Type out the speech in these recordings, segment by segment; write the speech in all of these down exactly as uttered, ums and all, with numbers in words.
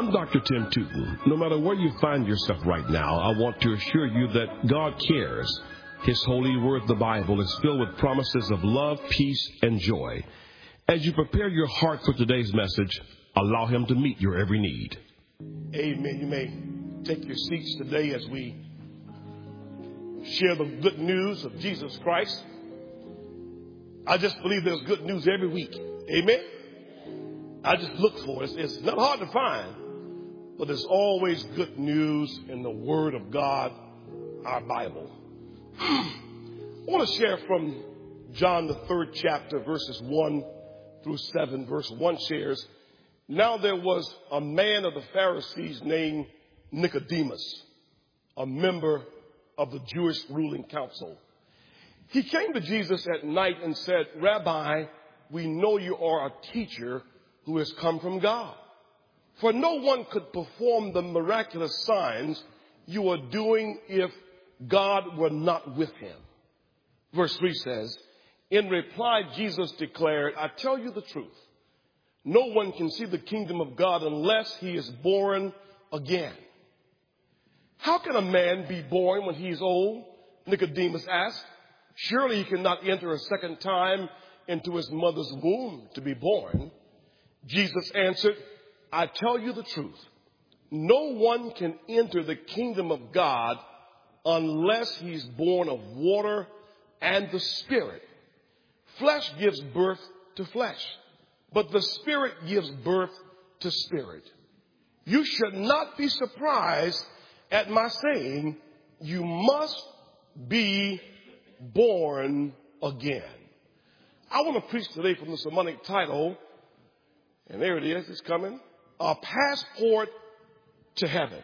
I'm Doctor Tim Tootin. No matter where you find yourself right now, I want to assure you that God cares. His holy word, the Bible, is filled with promises of love, peace, and joy. As you prepare your heart for today's message, allow him to meet your every need. Amen. You may take your seats today as we share the good news of Jesus Christ. I just believe there's good news every week. Amen. I just look for it. It's not hard to find, but there's always good news in the Word of God, our Bible. I want to share from John, the third chapter, verses one through seven. Verse one shares, "Now there was a man of the Pharisees named Nicodemus, a member of the Jewish ruling council. He came to Jesus at night and said, 'Rabbi, we know you are a teacher who has come from God. For no one could perform the miraculous signs you are doing if God were not with him.' Verse three says, "In reply, Jesus declared, 'I tell you the truth. No one can see the kingdom of God unless he is born again.' 'How can a man be born when he is old?' Nicodemus asked. 'Surely he cannot enter a second time into his mother's womb to be born.' Jesus answered, 'I tell you the truth. No one can enter the kingdom of God unless he's born of water and the Spirit. Flesh gives birth to flesh, but the Spirit gives birth to spirit. You should not be surprised at my saying, you must be born again.'" I want to preach today from the sermonic title, and there it is, it's coming, "A Passport to Heaven."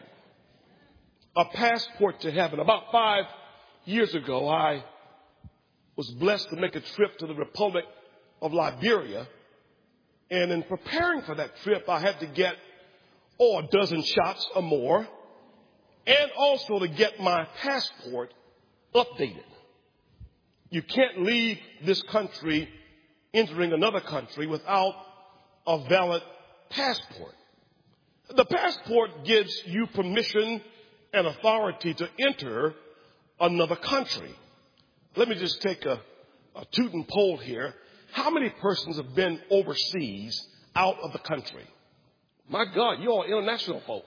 A passport to heaven. About five years ago, I was blessed to make a trip to the Republic of Liberia. And in preparing for that trip, I had to get oh, a dozen shots or more, and also to get my passport updated. You can't leave this country entering another country without a valid passport. The passport gives you permission and authority to enter another country. Let me just take a, a toot and poll here. How many persons have been overseas out of the country? My God, you're all international folk.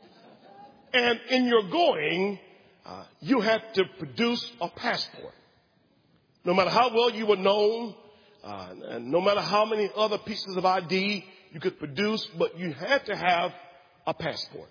And in your going, uh, you had to produce a passport. No matter how well you were known, uh, and no matter how many other pieces of I D you could produce, but you had to have a passport.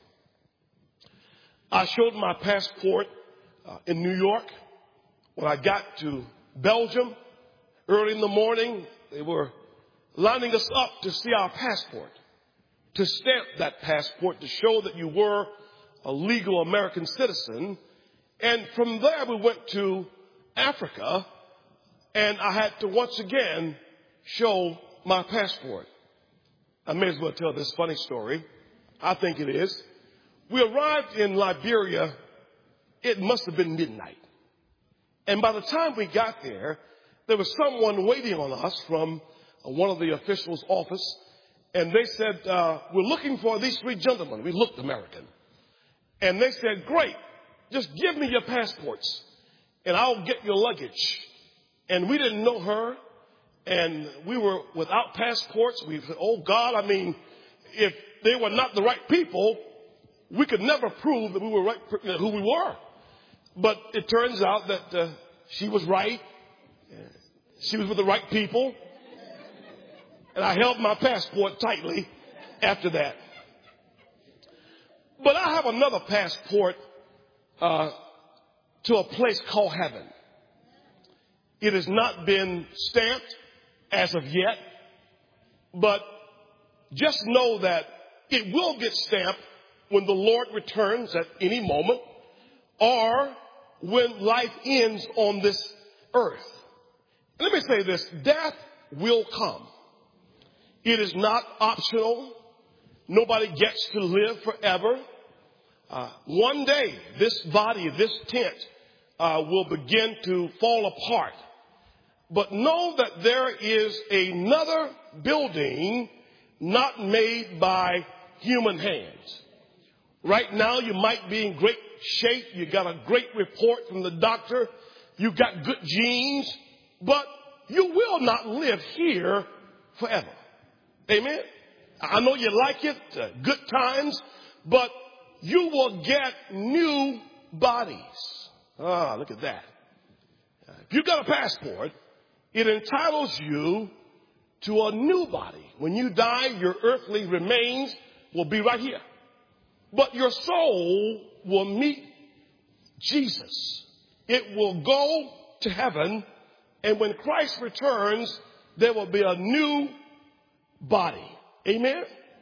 I showed my passport uh, in New York. When I got to Belgium, early in the morning, they were lining us up to see our passport, to stamp that passport to show that you were a legal American citizen. And from there, we went to Africa, and I had to once again show my passport. I may as well tell this funny story. I think it is. We arrived in Liberia, it must have been midnight. And by the time we got there, there was someone waiting on us from uh, one of the officials' office. And they said, uh, "We're looking for these three gentlemen." We looked American. And they said, "Great, just give me your passports and I'll get your luggage." And we didn't know her, and we were without passports. We said, oh God, I mean, if they were not the right people, we could never prove that we were right, who we were. But it turns out that uh, she was right. She was with the right people. And I held my passport tightly after that. But I have another passport uh, to a place called heaven. It has not been stamped as of yet, but just know that it will get stamped when the Lord returns at any moment, or when life ends on this earth. Let me say this, death will come. It is not optional. Nobody gets to live forever. Uh, one day, this body, this tent, uh, will begin to fall apart. But know that there is another building not made by human hands. Right now, you might be in great shape. You got a great report from the doctor. You got good genes, but you will not live here forever. Amen. I know you like it, uh, good times, but you will get new bodies. Ah, look at that. If you got a passport, it entitles you to a new body. When you die, your earthly remains will be right here. But your soul will meet Jesus. It will go to heaven, and when Christ returns, there will be a new body. Amen?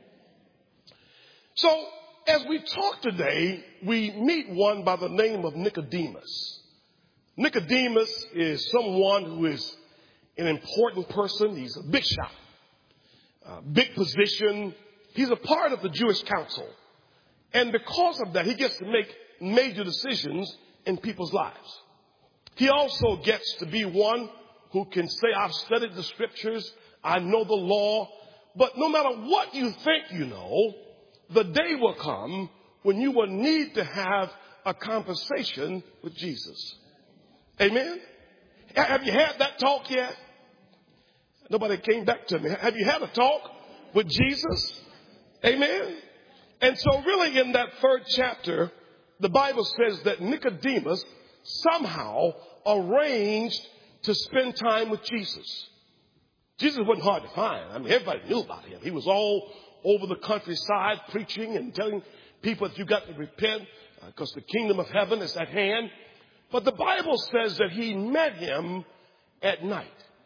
So, as we talk today, we meet one by the name of Nicodemus. Nicodemus is someone who is an important person. He's a big shot, a big position. He's a part of the Jewish council. And because of that, he gets to make major decisions in people's lives. He also gets to be one who can say, I've studied the scriptures, I know the law. But no matter what you think you know, the day will come when you will need to have a conversation with Jesus. Amen? Have you had that talk yet? Nobody came back to me. Have you had a talk with Jesus? Amen? And so really in that third chapter, the Bible says that Nicodemus somehow arranged to spend time with Jesus. Jesus wasn't hard to find. I mean, everybody knew about him. He was all over the countryside preaching and telling people that you got to repent because uh, the kingdom of heaven is at hand. But the Bible says that he met him at night.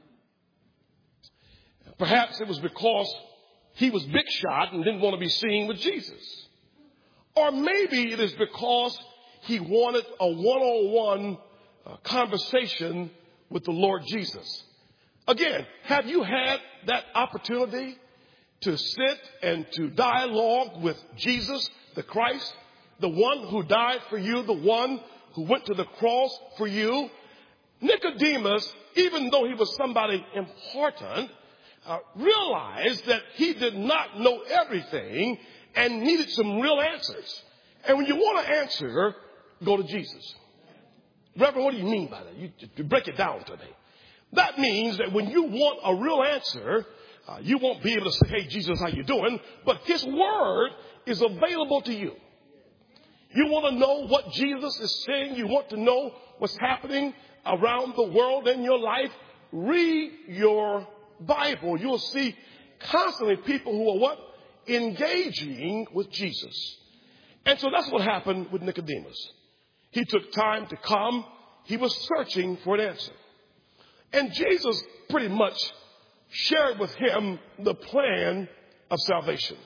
Perhaps it was because he was big shot and didn't want to be seen with Jesus. Or maybe it is because he wanted a one-on-one uh, conversation with the Lord Jesus. Again, have you had that opportunity to sit and to dialogue with Jesus, the Christ, the one who died for you, the one who went to the cross for you? Nicodemus, even though he was somebody important, uh, realized that he did not know everything and needed some real answers. And when you want to answer, go to Jesus. Reverend, what do you mean by that? You, you break it down to me. That means that when you want a real answer, uh, you won't be able to say, hey, Jesus, how you doing? But his word is available to you. You want to know what Jesus is saying. You want to know what's happening around the world in your life. Read your Bible. You'll see constantly people who are what? Engaging with Jesus. And so that's what happened with Nicodemus. He took time to come. He was searching for an answer. And Jesus pretty much shared with him the plan of salvation.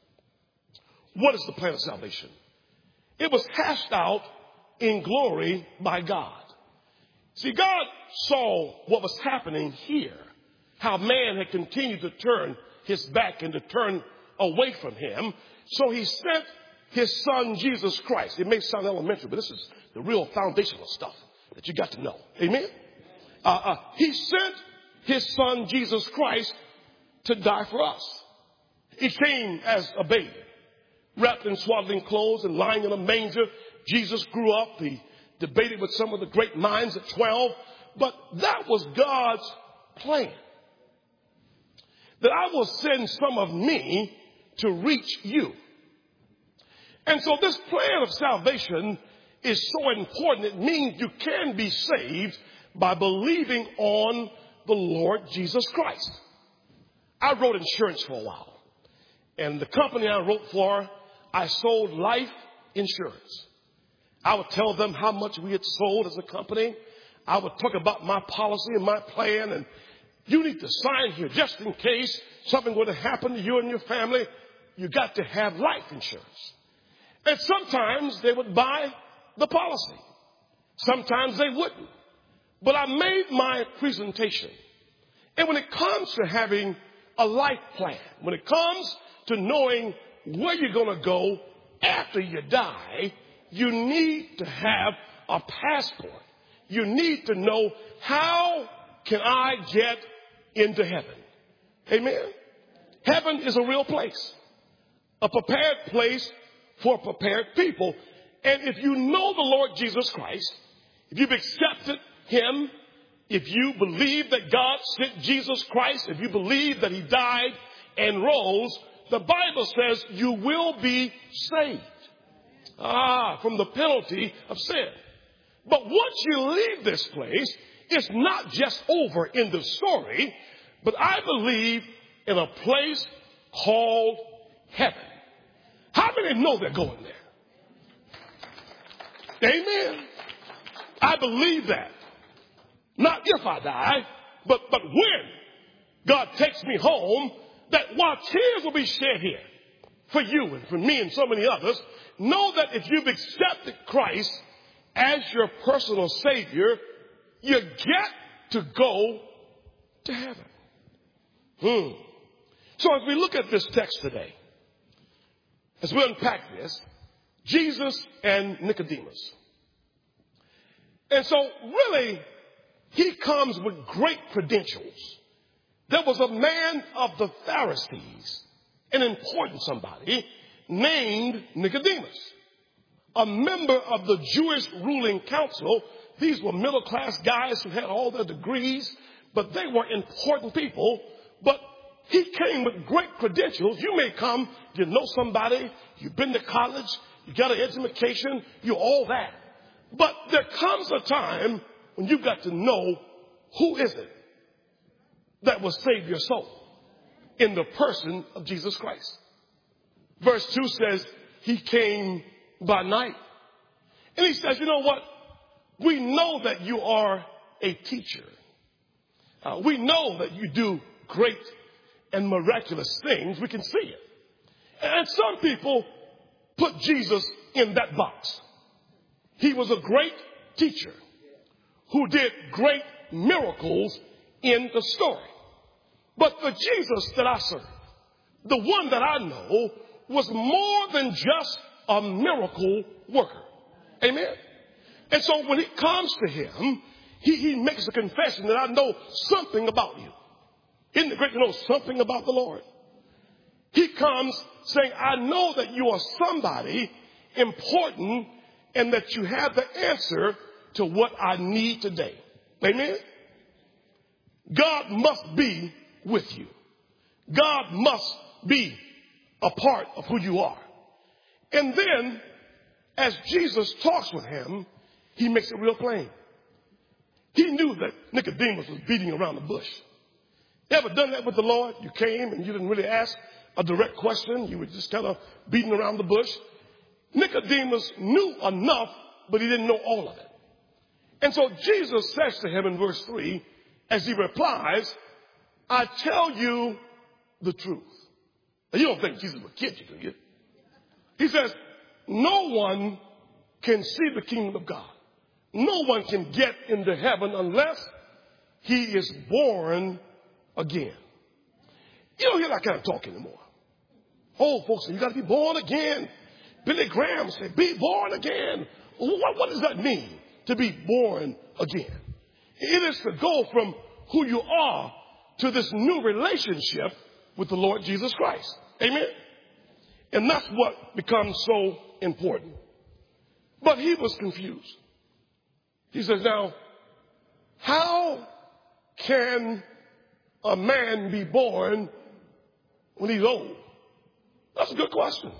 What is the plan of salvation? It was hashed out in glory by God. See, God saw what was happening here, how man had continued to turn his back and to turn away from him. So he sent his son, Jesus Christ. It may sound elementary, but this is the real foundational stuff that you got to know. Amen? Uh, uh, he sent his son, Jesus Christ, to die for us. He came as a baby, wrapped in swaddling clothes and lying in a manger. Jesus grew up. He debated with some of the great minds at twelve. But that was God's plan. That I will send some of me to reach you. And so this plan of salvation is so important. It means you can be saved by believing on the Lord Jesus Christ. I wrote insurance for a while. And the company I wrote for, I sold life insurance. I would tell them how much we had sold as a company. I would talk about my policy and my plan. And you need to sign here just in case something were to happen to you and your family. You got to have life insurance. And sometimes they would buy the policy. Sometimes they wouldn't. But I made my presentation. And when it comes to having a life plan, when it comes to knowing where you're going to go after you die, you need to have a passport. You need to know, how can I get into heaven? Amen? Heaven is a real place. a prepared place for prepared people. And if you know the Lord Jesus Christ, if you've accepted him, if you believe that God sent Jesus Christ, if you believe that he died and rose, the Bible says you will be saved. Ah, from the penalty of sin. But once you leave this place, it's not just over in the story, but I believe in a place called heaven. How many know they're going there? Amen. I believe that. Not if I die, but, but when God takes me home, that while tears will be shed here for you and for me and so many others, know that if you've accepted Christ as your personal Savior, you get to go to heaven. Hmm. So as we look at this text today, as we unpack this, Jesus and Nicodemus. And so really, he comes with great credentials. There was a man of the Pharisees, an important somebody, named Nicodemus, a member of the Jewish ruling council. These were middle-class guys who had all their degrees, but they were important people. But he came with great credentials. You may come, you know somebody, you've been to college, you got an education, you're all that. But there comes a time when you've got to know who is it that will save your soul in the person of Jesus Christ. Verse two says, he came by night. And he says, you know what? We know that you are a teacher. Uh, we know that you do great and miraculous things. We can see it. And some people put Jesus in that box. He was a great teacher who did great miracles in the story. But the Jesus that I serve, the one that I know, was more than just a miracle worker. Amen. And so when it comes to him, he, he makes a confession that I know something about you. Isn't it great to know something about the Lord? He comes saying, I know that you are somebody important and that you have the answer to what I need today. Amen. God must be with you. God must be a part of who you are. And then, as Jesus talks with him, he makes it real plain. He knew that Nicodemus was beating around the bush. You ever done that with the Lord? You came and you didn't really ask a direct question. You were just kind of beating around the bush. Nicodemus knew enough, but he didn't know all of it. And so Jesus says to him in verse three, as he replies, I tell you the truth. Now, you don't think Jesus would kid you, do you? He says, no one can see the kingdom of God. No one can get into heaven unless he is born again. You don't hear that kind of talk anymore. Old folks say, you got to be born again. Billy Graham said, be born again. What, what does that mean, to be born again? It is to go from who you are to this new relationship with the Lord Jesus Christ. Amen? And that's what becomes so important. But he was confused. He says, now, how can a man be born when he's old? That's a good question.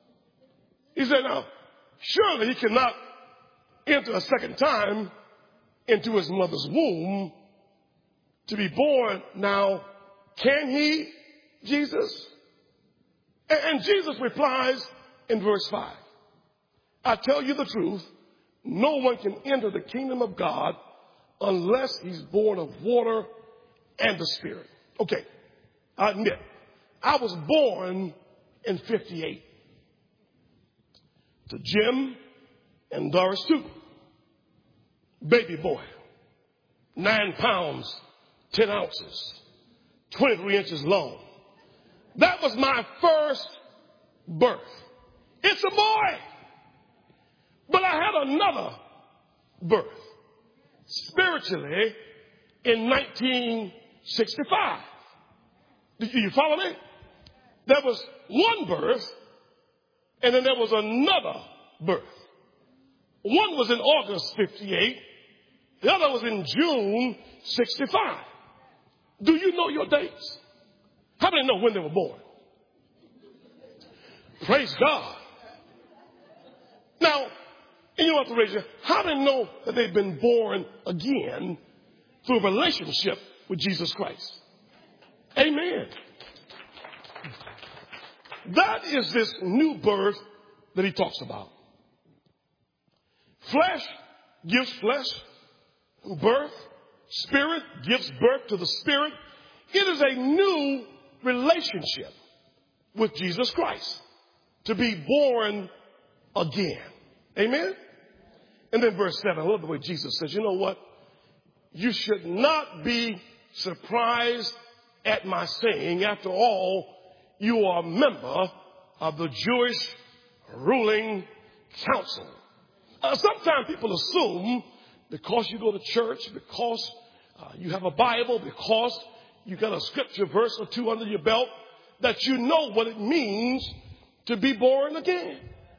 He said, now, surely he cannot enter a second time into his mother's womb to be born. Now, can he, Jesus? And Jesus replies in verse five, I tell you the truth, no one can enter the kingdom of God unless he's born of water and the Spirit. Okay, I admit, I was born in fifty-eight. To Jim and Doris too. Baby boy, nine pounds, ten ounces, twenty-three inches long. That was my first birth. It's a boy. But I had another birth, spiritually, in nineteen sixty-five. Do you follow me? There was one birth And then there was another birth. One was in August fifty-eight. The other was in June sixty-five. Do you know your dates? How many know when they were born? Praise God. Now, and you don't have to raise your hand. How many know that they've been born again through a relationship with Jesus Christ? Amen. That is this new birth that he talks about. Flesh gives flesh birth. Spirit gives birth to the spirit. It is a new relationship with Jesus Christ. To be born again. Amen? And then verse seven, I love the way Jesus says, you know what? You should not be surprised at my saying. After all, you are a member of the Jewish ruling council. Uh, sometimes people assume because you go to church, because uh, you have a Bible, because you got a scripture verse or two under your belt, that you know what it means to be born again.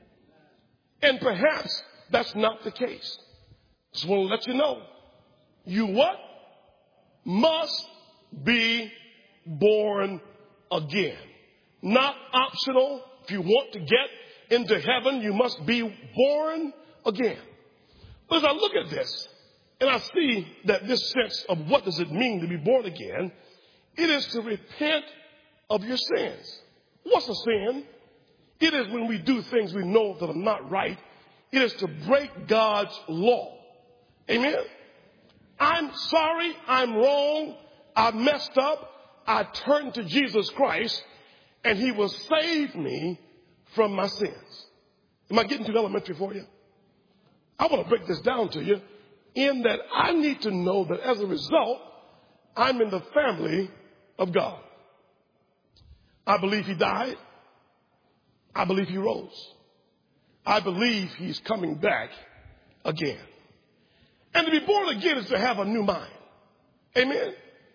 And perhaps that's not the case. Just want to let you know. You what? Must be born again. Not optional. If you want to get into heaven, you must be born again. But as I look at this, and I see that this sense of what does it mean to be born again, it is to repent of your sins. What's a sin? It is when we do things we know that are not right. It is to break God's law. Amen? I'm sorry. I'm wrong. I messed up. I turned to Jesus Christ, and he will save me from my sins. Am I getting too elementary for you? I want to break this down to you in that I need to know that as a result, I'm in the family of God. I believe he died. I believe he rose. I believe he's coming back again. And to be born again is to have a new mind. Amen?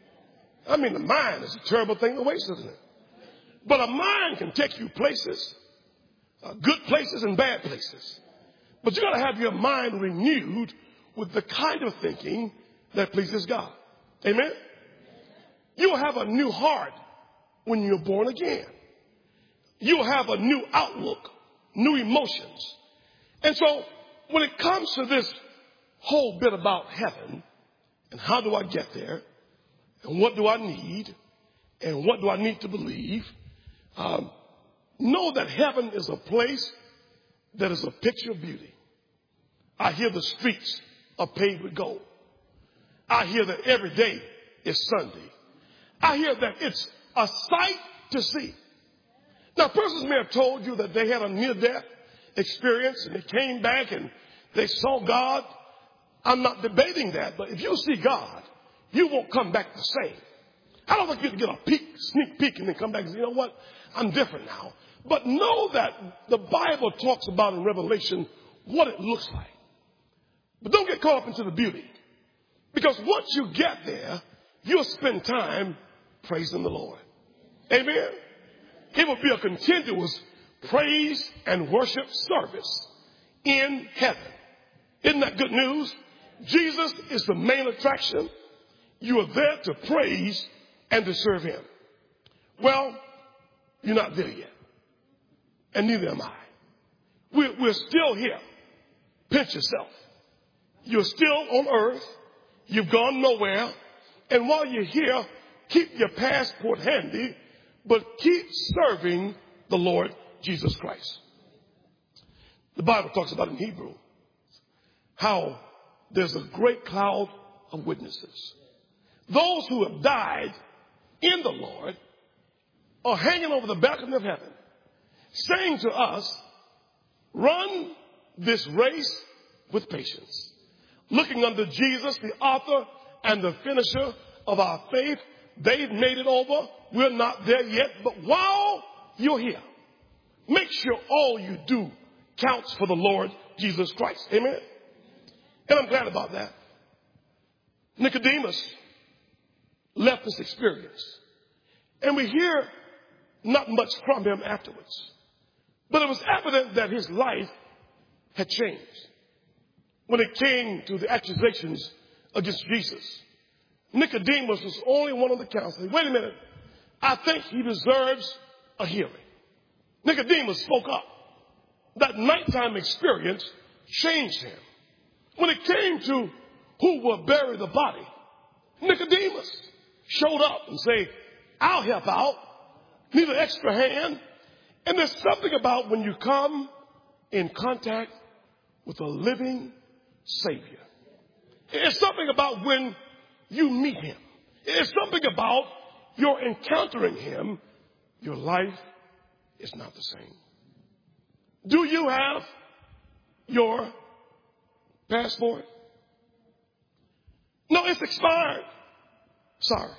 I mean, the mind is a terrible thing to waste, isn't it? But a mind can take you places, uh, good places and bad places. But you got to have your mind renewed with the kind of thinking that pleases God. Amen? You'll have a new heart when you're born again. You'll have a new outlook, new emotions. And so when it comes to this whole bit about heaven and how do I get there and what do I need and what do I need to believe, um, know that heaven is a place that is a picture of beauty. I hear the streets are paved with gold. I hear that every day is Sunday. I hear that it's a sight to see. Now, persons may have told you that they had a near-death experience and they came back and they saw God. I'm not debating that, but if you see God, you won't come back the same. I don't want you to get a peek, sneak peek and then come back and say, you know what, I'm different now. But know that the Bible talks about in Revelation what it looks like. But don't get caught up into the beauty. Because once you get there, you'll spend time praising the Lord. Amen? It will be a continuous praise and worship service in heaven. Isn't that good news? Jesus is the main attraction. You are there to praise and to serve him. Well, you're not there yet. And neither am I. We're, we're still here. Pinch yourself. You're still on earth. You've gone nowhere. And while you're here, keep your passport handy, but keep serving the Lord Jesus Christ. The Bible talks about in Hebrew how there's a great cloud of witnesses. Those who have died in the Lord are hanging over the balcony of heaven, saying to us, run this race with patience, looking unto Jesus, the author and the finisher of our faith. They've made it over. We're not there yet. But while you're here, make sure all you do counts for the Lord Jesus Christ. Amen? And I'm glad about that. Nicodemus left this experience. And we hear not much from him afterwards. But it was evident that his life had changed when it came to the accusations against Jesus. Nicodemus was only one of the council. Wait a minute. I think he deserves a hearing. Nicodemus spoke up. That nighttime experience changed him. When it came to who will bury the body, Nicodemus showed up and said, I'll help out. Need an extra hand. And there's something about when you come in contact with a living Savior. It's something about when you meet him. It's something about your encountering him. Your life is not the same. Do you have your passport? No, it's expired. Sorry.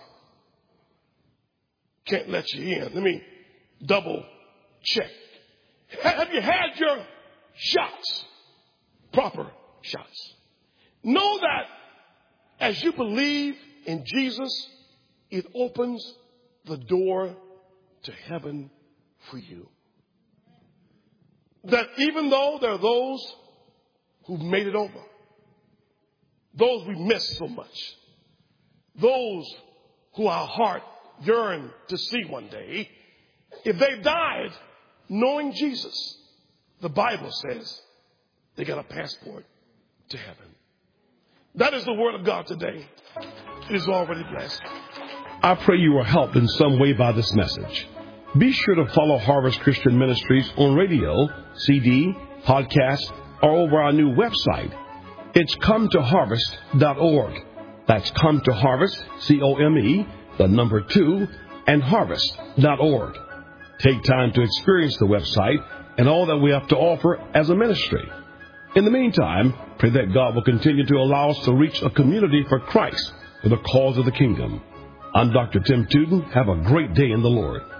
Can't let you in. Let me double check. Have you had your shots? Proper shots. Know that as you believe in Jesus, it opens the door to heaven for you. That even though there are those who've made it over, those we miss so much, those who our heart yearn to see one day, if they've died knowing Jesus, the Bible says they got a passport to heaven. That is the word of God today. It is already blessed. I pray you were helped in some way by this message. Be sure to follow Harvest Christian Ministries on radio, C D, podcast, or over our new website. It's come to harvest dot org. That's come to harvest, C O M E, the number two, and harvest dot org. Take time to experience the website and all that we have to offer as a ministry. In the meantime, pray that God will continue to allow us to reach a community for Christ for the cause of the kingdom. I'm Doctor Tim Tootin. Have a great day in the Lord.